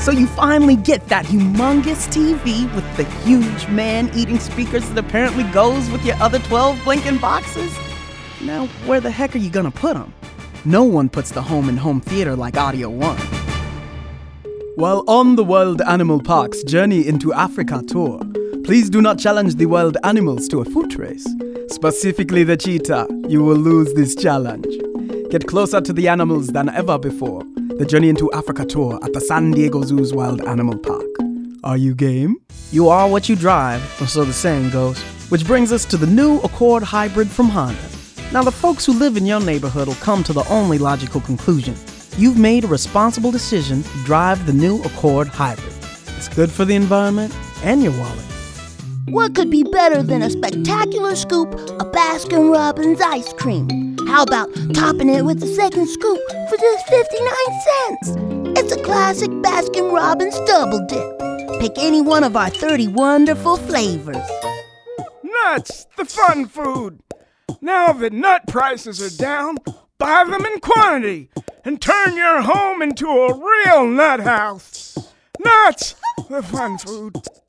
So you finally get that humongous TV with the huge man-eating speakers that apparently goes with your other 12 blinking boxes? Now, where the heck are you gonna put them? No one puts the home in home theater like Audio One. While on the World Animal Park's Journey into Africa tour, please do not challenge the wild animals to a foot race. Specifically the cheetah. You will lose this challenge. Get closer to the animals than ever before. The Journey into Africa tour at the San Diego Zoo's Wild Animal Park. Are you game? You are what you drive, or so the saying goes. Which brings us to the new Accord Hybrid from Honda. Now the folks who live in your neighborhood will come to the only logical conclusion. You've made a responsible decision to drive the new Accord Hybrid. It's good for the environment and your wallet. What could be better than a spectacular scoop of Baskin-Robbins ice cream? How about topping it with a second scoop for just 59 cents? It's a classic Baskin-Robbins double dip. Pick any one of our 30 wonderful flavors. Nuts, the fun food. Now that nut prices are down, buy them in quantity and turn your home into a real nut house. Nuts, the fun food.